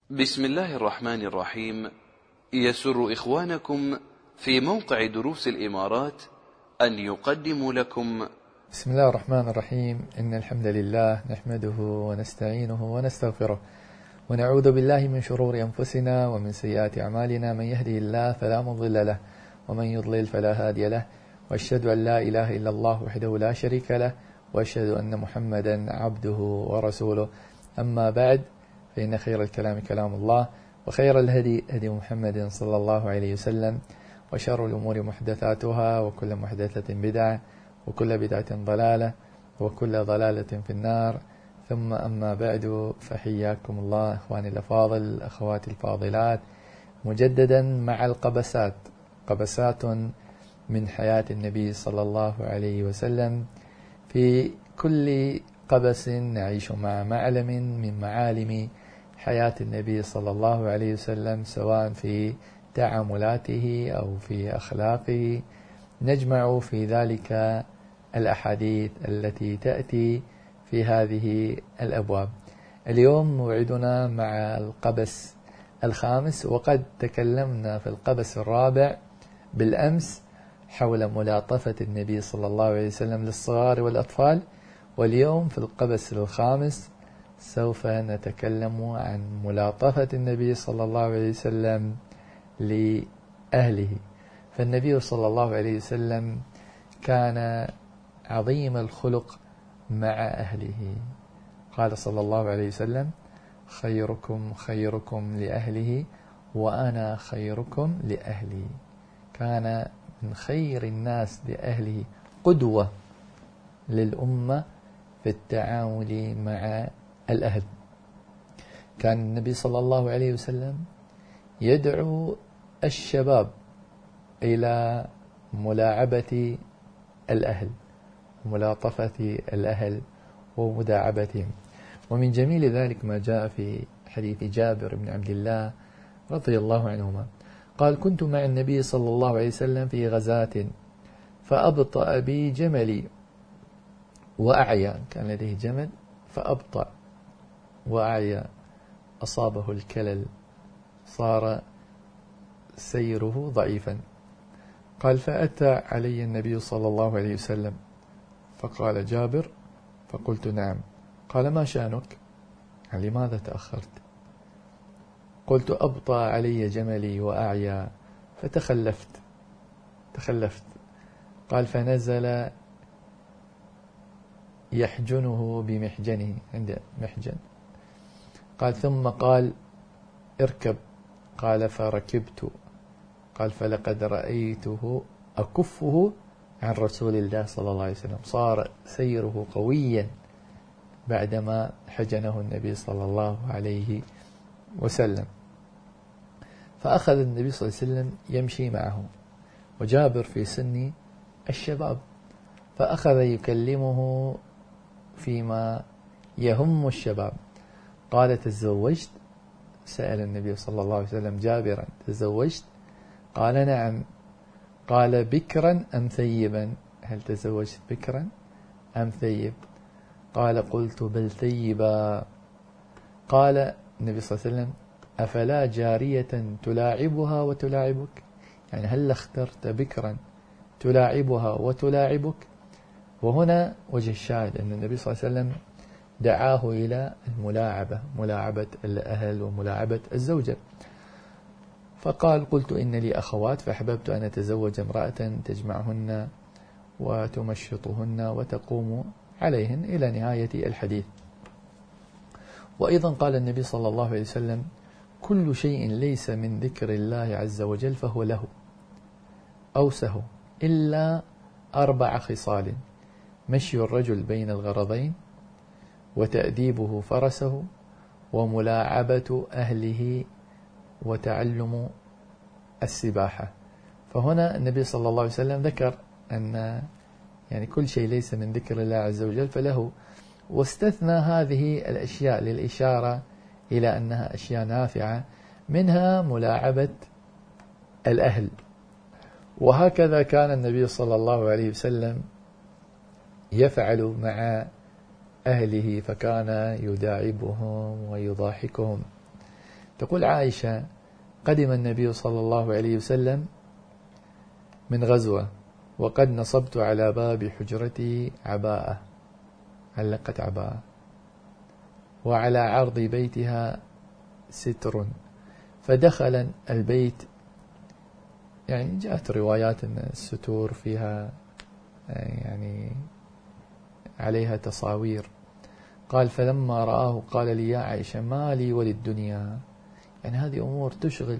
بسم الله الرحمن الرحيم. يسر إخوانكم في موقع دروس الإمارات أن يقدموا لكم بسم الله الرحمن الرحيم. إن الحمد لله نحمده ونستعينه ونستغفره ونعوذ بالله من شرور أنفسنا ومن سيئات أعمالنا. من يهده الله فلا مضل له ومن يضلل فلا هادي له، وأشهد أن لا إله إلا الله وحده لا شريك له، وأشهد أن محمدا عبده ورسوله. أما بعد، فإن خير الكلام كلام الله، وخير الهدي هدي محمد صلى الله عليه وسلم، وشر الأمور محدثاتها، وكل محدثة بدعة، وكل بدعة ضلالة، وكل ضلالة في النار. ثم أما بعد، فحياكم الله إخواني الأفاضل، أخواتي الفاضلات، مجددا مع قبسات من حياة النبي صلى الله عليه وسلم. في كل قبس نعيش مع معلم من معالم حياة النبي صلى الله عليه وسلم، سواء في تعاملاته أو في أخلاقه. نجمع في ذلك الأحاديث التي تأتي في هذه الأبواب. اليوم موعدنا مع القبس الخامس، وقد تكلمنا في القبس الرابع بالأمس حول ملاطفة النبي صلى الله عليه وسلم للصغار والأطفال، واليوم في القبس الخامس سوف نتكلم عن ملاطفة النبي صلى الله عليه وسلم لأهله. فالنبي صلى الله عليه وسلم كان عظيم الخلق مع أهله. قال صلى الله عليه وسلم: خيركم خيركم لأهله وأنا خيركم لأهلي. كان من خير الناس لأهله، قدوة للأمة في التعامل مع الأهل. كان النبي صلى الله عليه وسلم يدعو الشباب إلى ملاعبة الأهل، وملاطفة الأهل ومداعبتهم. ومن جميل ذلك ما جاء في حديث جابر بن عبد الله رضي الله عنهما قال: كنت مع النبي صلى الله عليه وسلم في غزاة فأبطأ بي جملي وأعيا. كان لديه جمل فأبطأ وأعيا، أصابه الكلل، صار سيره ضعيفا. قال: فأتى علي النبي صلى الله عليه وسلم فقال: جابر؟ فقلت: نعم. قال: ما شأنك؟ لماذا تأخرت؟ قلت: أبطأ علي جملي وأعيا فتخلفت. قال: فنزل يحجنه بمحجنه، عند محجن. قال: ثم قال: اركب. قال: فركبت. قال: فلقد رأيته أكفه عن رسول الله صلى الله عليه وسلم. صار سيره قويا بعدما حجنه النبي صلى الله عليه وسلم. فأخذ النبي صلى الله عليه وسلم يمشي معه، وجابر في سن الشباب، فأخذ يكلمه فيما يهم الشباب. قال: تزوجت؟ سأل النبي صلى الله عليه وسلم جابرا: تزوجت؟ قال: نعم. قال: بكرا أم ثيبا؟ هل تزوجت بكرا أم ثيب؟ قال: قلت: بل ثيبا. قال النبي صلى الله عليه وسلم: أفلا جارية تلاعبها وتلاعبك؟ يعني هل اخترت بكرا تلاعبها وتلاعبك؟ وهنا وجه الشاهد أن النبي صلى الله عليه وسلم دعاه إلى الملاعبة، ملاعبة الأهل وملاعبة الزوجة. فقال: قلت: إن لي أخوات فأحببت أن أتزوج امرأة تجمعهن وتمشطهن وتقوم عليهن، إلى نهاية الحديث. وأيضا قال النبي صلى الله عليه وسلم: كل شيء ليس من ذكر الله عز وجل فهو له أو سهو، إلا 4 خصال: مشي الرجل بين الغرضين، وتأديبه فرسه، وملاعبة أهله، وتعلم السباحة. فهنا النبي صلى الله عليه وسلم ذكر أن يعني كل شيء ليس من ذكر الله عز وجل فله، واستثنى هذه الأشياء للإشارة إلى أنها أشياء نافعة، منها ملاعبة الأهل. وهكذا كان النبي صلى الله عليه وسلم يفعل مع أهله، فكان يداعبهم ويضاحكهم. تقول عائشة: قدم النبي صلى الله عليه وسلم من غزوة وقد نصبت على باب حجرتي عباءة، علقت عباءة، وعلى عرض بيتها ستر، فدخل البيت. يعني جاءت روايات أن الستور فيها يعني عليها تصاوير. قال: فلما رآه قال لي: يا عائشة ما لي وللدنيا. يعني هذه أمور تشغل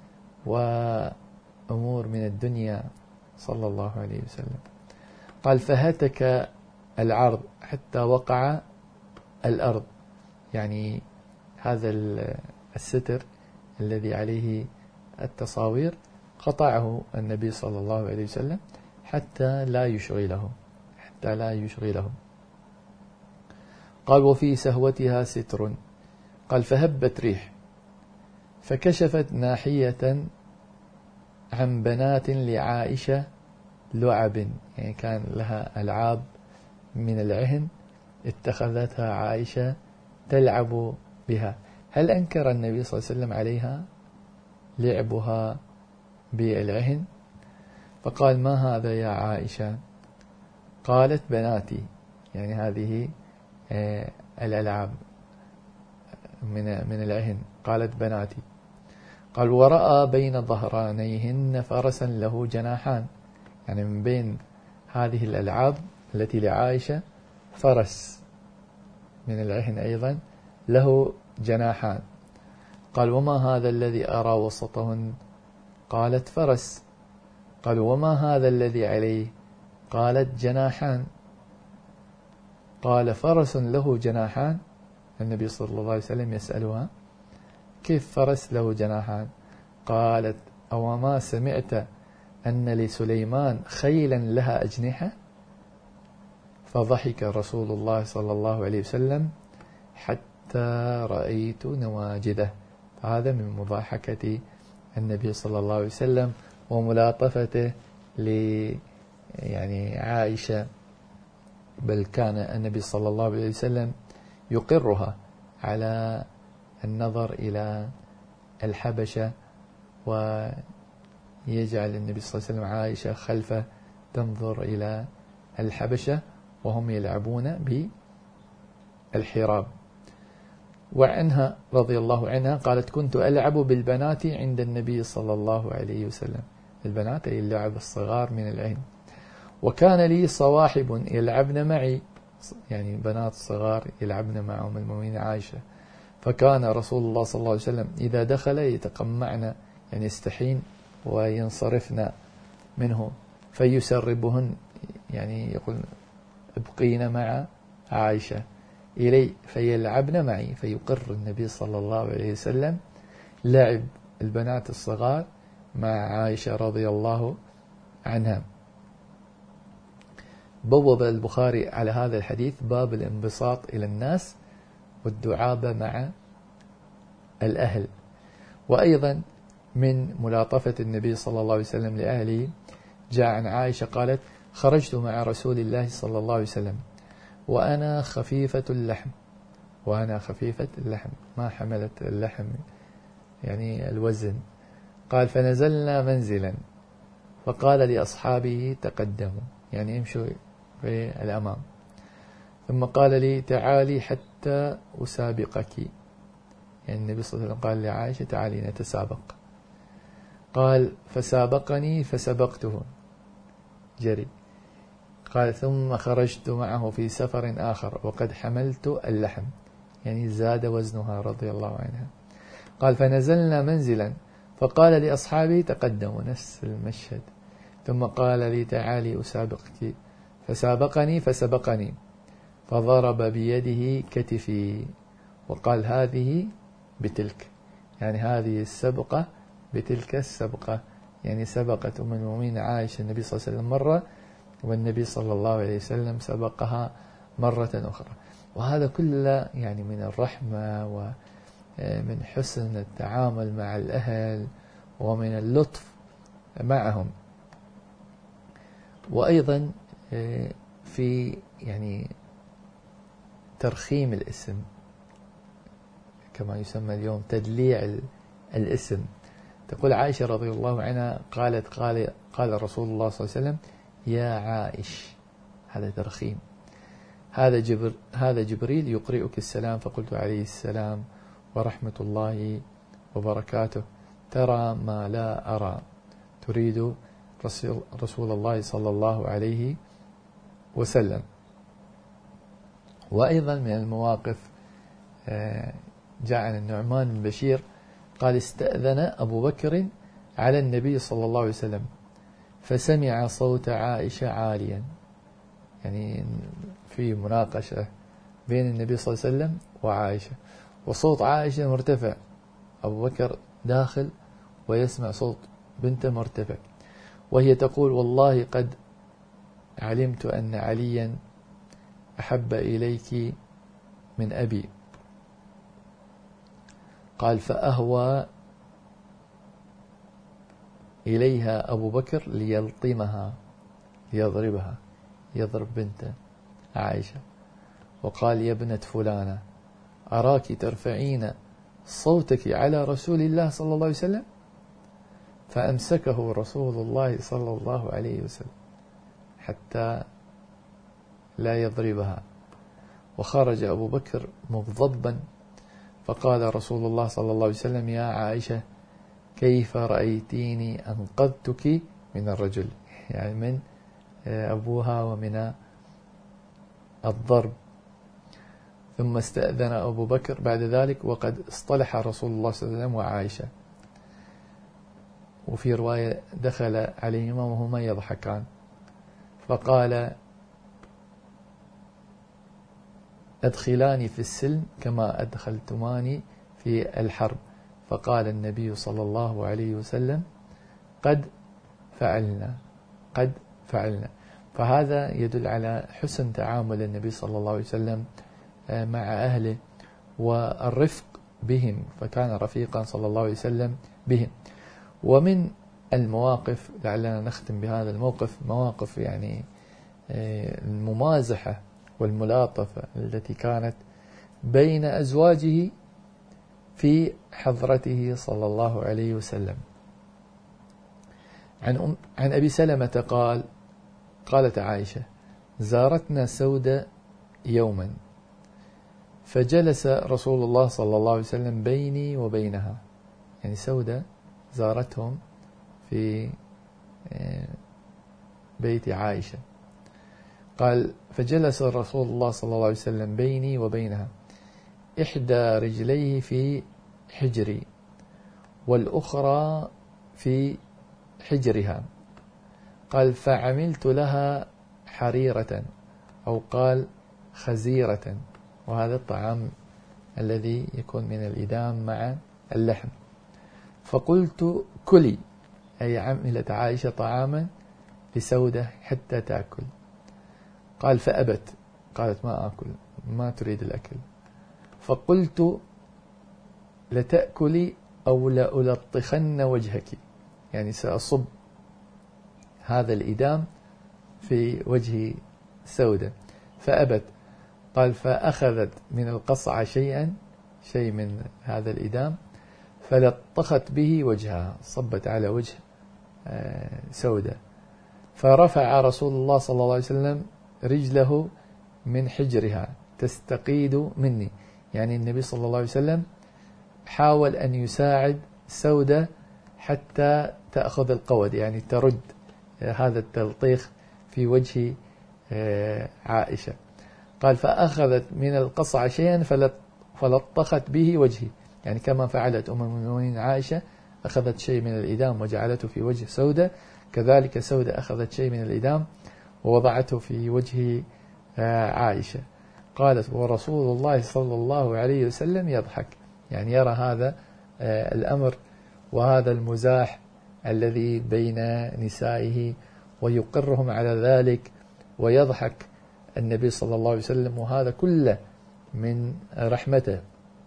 وأمور من الدنيا صلى الله عليه وسلم. قال: فهتك العرض حتى وقع الأرض. يعني هذا الستر الذي عليه التصاوير قطعه النبي صلى الله عليه وسلم حتى لا يشغله. قال: وفي سهوتها ستر. قال: فهبت ريح فكشفت ناحية عن بنات لعائشة لعب، يعني كان لها ألعاب من العهن اتخذتها عائشة تلعب بها. هل أنكر النبي صلى الله عليه وسلم عليها لعبها بالعهن؟ فقال: ما هذا يا عائشة؟ قالت: بناتي، يعني هذه الألعاب من العهن. قالت: بناتي. قال: ورأى بين ظهرانيهن فرسا له جناحان. يعني من بين هذه الألعاب التي لعائشة فرس من العهن أيضا له جناحان. قال: وما هذا الذي أرى وسطهن؟ قالت: فرس. قال: وما هذا الذي عليه؟ قالت: جناحان. قال: فرس له جناحان؟ النبي صلى الله عليه وسلم يسألها: كيف فرس له جناحان؟ قالت: أو ما سمعت أن لسليمان خيلا لها أجنحة؟ فضحك رسول الله صلى الله عليه وسلم حتى رأيت نواجذه. هذا من مضاحكة النبي صلى الله عليه وسلم وملاطفته يعني عائشة. بل كان النبي صلى الله عليه وسلم يقرها على النظر إلى الحبشة، ويجعل النبي صلى الله عليه وسلم عائشة خلفه تنظر إلى الحبشة وهم يلعبون بالحراب. وعنها رضي الله عنها قالت: كنت ألعب بالبنات عند النبي صلى الله عليه وسلم. البنات أي اللعب الصغار من العين. وكان لي صواحب يلعبن معي، يعني بنات صغار يلعبن مع أم المؤمنين عائشة. فكان رسول الله صلى الله عليه وسلم إذا دخل يتقمعن، يعني يستحين وينصرفن منه، فيسربهن، يعني يقول: ابقين مع عائشة إلي فيلعبن معي. فيقر النبي صلى الله عليه وسلم لعب البنات الصغار مع عائشة رضي الله عنها. بوب البخاري على هذا الحديث باب الانبساط إلى الناس والدعابة مع الأهل. وأيضا من ملاطفة النبي صلى الله عليه وسلم لأهله جاء عن عائشة قالت: خرجت مع رسول الله صلى الله عليه وسلم وأنا خفيفة اللحم. ما حملت اللحم يعني الوزن. قال: فنزلنا منزلا فقال لأصحابه: تقدموا، يعني امشوا في الأمام. ثم قال لي: تعالي حتى أسابقك. يعني النبي صلى الله عليه وسلم قال لعائشة: تعالي نتسابق. قال: فسابقني فسبقته، جري. قال: ثم خرجت معه في سفر آخر وقد حملت اللحم، يعني زاد وزنها رضي الله عنها. قال: فنزلنا منزلا فقال لأصحابي: تقدموا، نفس المشهد. ثم قال لي: تعالي أسابقك. فسابقني فسبقني فضرب بيده كتفي وقال: هذه بتلك، يعني هذه السبقة بتلك السبقة. يعني سبقت أم المؤمنين عائشة النبي صلى الله عليه وسلم مرة، والنبي صلى الله عليه وسلم سبقها مرة أخرى. وهذا كله يعني من الرحمة ومن حسن التعامل مع الأهل ومن اللطف معهم. وأيضا في يعني ترخيم الاسم، كما يسمى اليوم تدليع الاسم. تقول عائشة رضي الله عنها قال رسول الله صلى الله عليه وسلم يا عائش، هذا ترخيم، هذا جبريل يقرئك السلام. فقلت عليه السلام ورحمة الله وبركاته، ترى ما لا أرى، تريد رسول الله صلى الله عليه وسلم. وأيضا من المواقف جاء عن النعمان بن بشير قال استأذن أبو بكر على النبي صلى الله عليه وسلم فسمع صوت عائشة عاليا، يعني في مناقشة بين النبي صلى الله عليه وسلم وعائشة، وصوت عائشة مرتفع، أبو بكر داخل ويسمع صوت بنته مرتفع، وهي تقول والله قد علمت أن عليا أحب إليك من أبي. قال فأهوى إليها أبو بكر ليلطمها ليضربها، يضرب بنته عائشة، وقال يا ابنة فلانة أراك ترفعين صوتك على رسول الله صلى الله عليه وسلم، فأمسكه رسول الله صلى الله عليه وسلم حتى لا يضربها. وخرج أبو بكر مغضبا، فقال رسول الله صلى الله عليه وسلم يا عائشة كيف رأيتيني أنقذتك من الرجل، يعني من أبوها ومن الضرب. ثم استأذن أبو بكر بعد ذلك وقد اصطلح رسول الله صلى الله عليه وسلم وعائشة، وفي رواية دخل عليهما وهما يضحكان، فقال أدخلاني في السلم كما أدخلتماني في الحرب. فقال النبي صلى الله عليه وسلم قد فعلنا قد فعلنا. فهذا يدل على حسن تعامل النبي صلى الله عليه وسلم مع أهله والرفق بهم، فكان رفيقا صلى الله عليه وسلم بهم. ومن المواقف لعلنا نختم بهذا الموقف مواقف يعني الممازحة والملاطفة التي كانت بين أزواجه في حضرته صلى الله عليه وسلم. عن أبي سلمة قالت عائشة زارتنا سودة يوما فجلس رسول الله صلى الله عليه وسلم بيني وبينها، يعني سودة زارتهم في بيت عائشة. قال فجلس رسول الله صلى الله عليه وسلم بيني وبينها، إحدى رجليه في حجري والأخرى في حجرها. قال فعملت لها حريرة أو قال خزيرة، وهذا الطعام الذي يكون من الإدام مع اللحم. فقلت كلي، أي عملت عائشة طعاما لسودة حتى تأكل. قال فأبت، قالت ما أكل، ما تريد الأكل. فقلت لتأكلي أو لألطخن وجهك، يعني سأصب هذا الإدام في وجه سودة. فأبت. قال فأخذت من القصعة شيء من هذا الإدام فلطخت به وجهها، صبت على وجه سودة. فرفع رسول الله صلى الله عليه وسلم رجله من حجرها تستقيد مني، يعني النبي صلى الله عليه وسلم حاول أن يساعد سودة حتى تأخذ القود، يعني ترد هذا التلطيخ في وجه عائشة. قال فأخذت من القصعة شيئا فلطخت به وجهي، يعني كما فعلت أم المؤمنين عائشة أخذت شيء من الإدام وجعلته في وجه سودة، كذلك سودة أخذت شيء من الإدام ووضعته في وجه عائشة. قالت ورسول الله صلى الله عليه وسلم يضحك، يعني يرى هذا الأمر وهذا المزاح الذي بين نسائه ويقرهم على ذلك ويضحك النبي صلى الله عليه وسلم، وهذا كله من رحمته.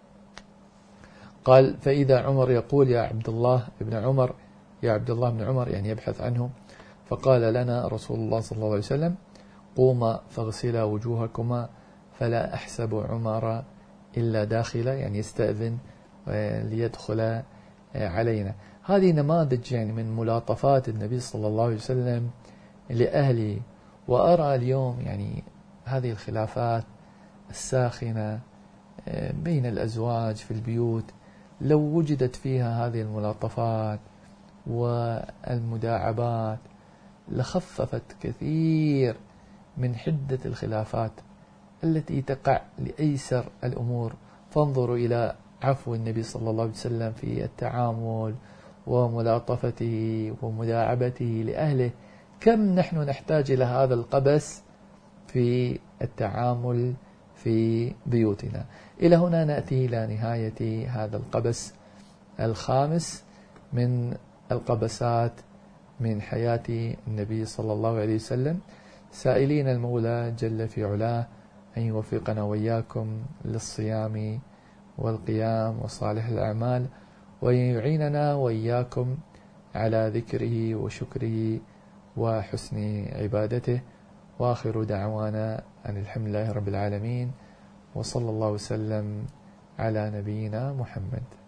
قال فإذا عمر يقول يا عبد الله بن عمر، يعني يبحث عنه. فقال لنا رسول الله صلى الله عليه وسلم قوما فاغسلا وجوهكما فلا أحسب عمر إلا داخله، يعني يستأذن ليدخل علينا. هذه نماذج يعني من ملاطفات النبي صلى الله عليه وسلم لأهله. وأرى اليوم يعني هذه الخلافات الساخنة بين الأزواج في البيوت، لو وجدت فيها هذه الملاطفات والمداعبات لخففت كثير من حدة الخلافات التي تقع لأيسر الأمور. فانظروا إلى عفو النبي صلى الله عليه وسلم في التعامل وملاطفته ومداعبته لأهله. كم نحن نحتاج إلى هذا القبس في التعامل في بيوتنا. إلى هنا نأتي إلى نهاية هذا القبس الخامس من القبسات من حياة النبي صلى الله عليه وسلم، سائلين المولى جل في علاه أن يوفقنا وإياكم للصيام والقيام وصالح الأعمال، وأن يعيننا وإياكم على ذكره وشكره وحسن عبادته. وآخر دعوانا أن الحمد لله رب العالمين، وصلى الله وسلم على نبينا محمد.